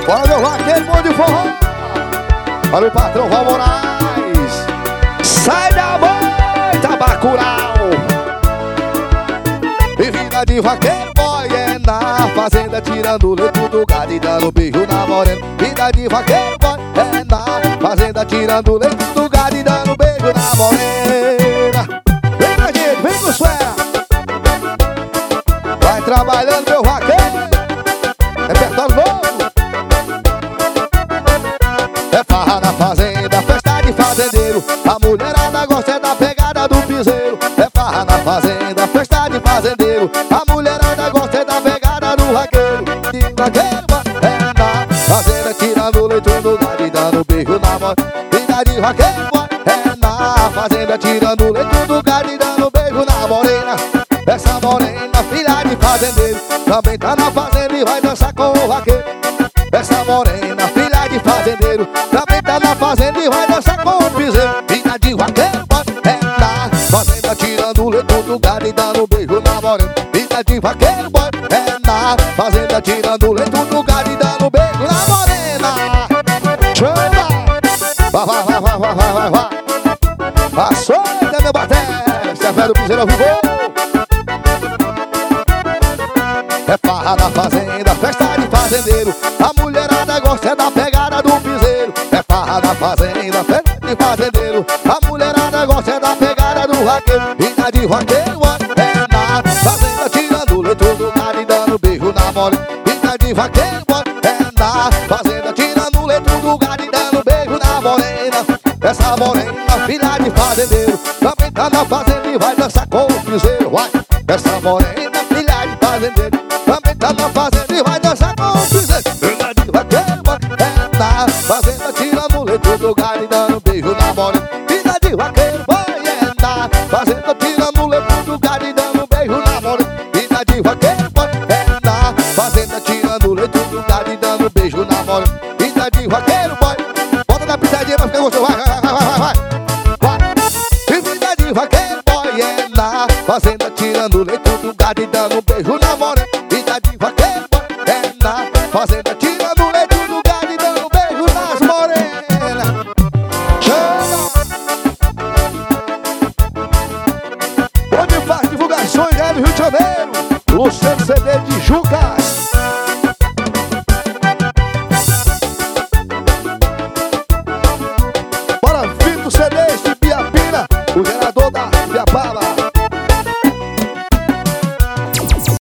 Bora, meu vaqueiro, bom de forró. Olha o patrão Val Moraes. Sai da moita, Bacurau. E vida de vaqueiro, boy, é na fazenda, tirando leite do gado e dando beijo na morena. Vida de vaqueiro, boy, é na fazenda, tirando leite do gado e dando beijo na morena. Vem com a gente, vem com o sué. Vai trabalhando, meu vaqueiro. Repertório novo. É farra na fazenda, festa de fazendeiro. A mulherada gosta da pegada do piseiro. É farra na fazenda, festa de fazendeiro. A mulherada gosta da pegada do vaqueiro. De vaqueiro, é na fazenda, tirando leite do gado e dando beijo na morena. Vida de vaqueiro, é na fazenda, tirando leite do gado e dando beijo na morena. Essa morena, filha de fazendeiro, também tá na fazenda e vai dançar com o vaqueiro. Essa morena, filha de fazendeiro, também tá na fazenda e vai dançar com o piseiro. Filha de vaqueiro, é na fazenda, tirando o leite do gado e dando beijo na morena. Filha de vaqueiro, é na fazenda, tirando o leite do gado e dando beijo na morena. Chama! Vai. Passou, até meu baté. Esse é velho piseiro ao vivo. É farra na fazenda, festa de fazendeiro. A mulherada gosta da pegada do piseiro. É farra na fazenda, festa de fazendeiro. A mulherada gosta da pegada do vaqueiro. Vida de vaqueiro, é na fazenda, tirando o leite do gado e dando beijo na morena. Vida de vaqueiro, é na fazenda, tirando o leite do gado e dando beijo na morena. Essa morena, filha de fazendeiro, também tá na fazenda e vai dançar com o piseiro. Essa morena, filha de fazendeiro, também tá na fazenda e vai dançar com o piseiro. Filha de vaqueiro, é na fazenda, tirando o leite do gado e dando beijo na morena. Filha de vaqueiro, é na fazenda, tirando o leite do gado e dando beijo na morena. Filha de vaqueiro, é na fazenda, tirando o leite do gado e dando beijo na morena. Filha de vaqueiro, bota na pisadinha pra ficar gostoso. Vai. E filha de vaqueiro, é na fazenda, tirando o leite do gado e dando beijo na morena. Vida de vaqueiro, é na fazenda, tirando o leite do gado e dando beijo nas morenas. Chama! Onde faz divulgações, é do Rio de Janeiro. Luciano CD de Jucas.